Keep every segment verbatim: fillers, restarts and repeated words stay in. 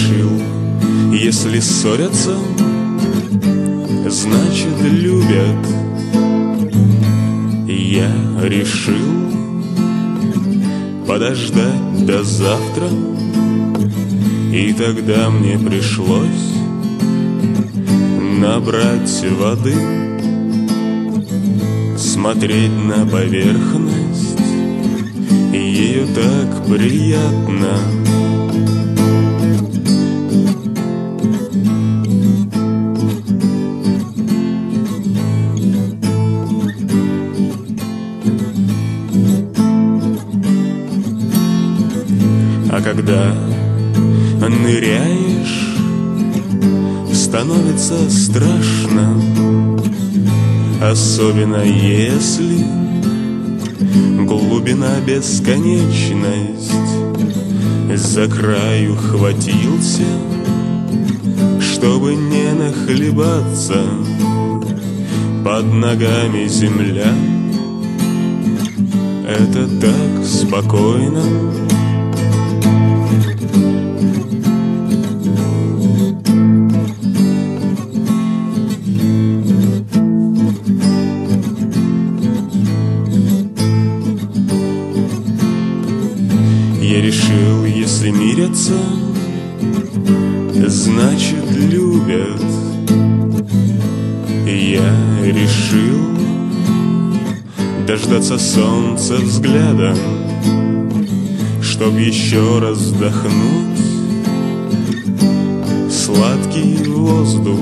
решил, если ссорятся, значит любят. Я решил подождать до завтра, и тогда мне пришлось набрать воды, смотреть на поверхность, ее так приятно. А когда ныряешь, становится страшно, особенно если глубина бесконечность. За край ухватился, чтобы не нахлебаться, под ногами земля. Это так спокойно. Я решил, если мирятся, значит любят. Я решил дождаться солнца взглядом, чтоб еще раз вдохнуть сладкий воздух,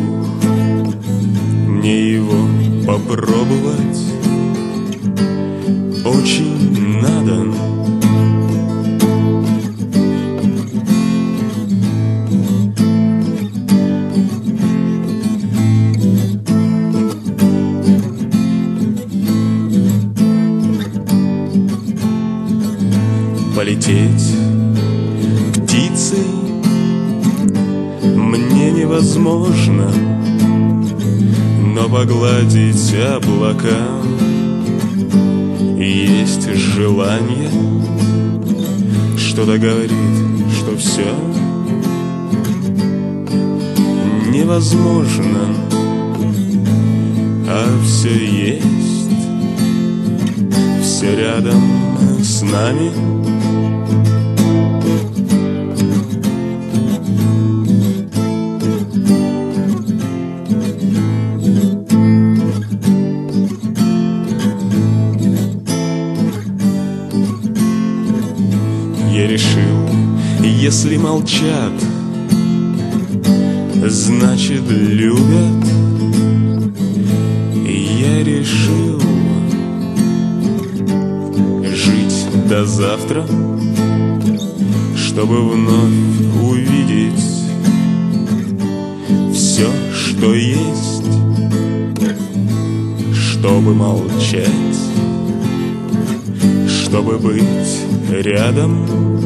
мне его попробовать очень надо. Полететь птицей мне невозможно, но погладить облака есть желание. Что-то говорит, что все невозможно, а все есть, все рядом с нами. Я решил, если молчат, значит любят. Я решил жить до завтра, чтобы вновь увидеть все, что есть, чтобы молчать, чтобы быть рядом.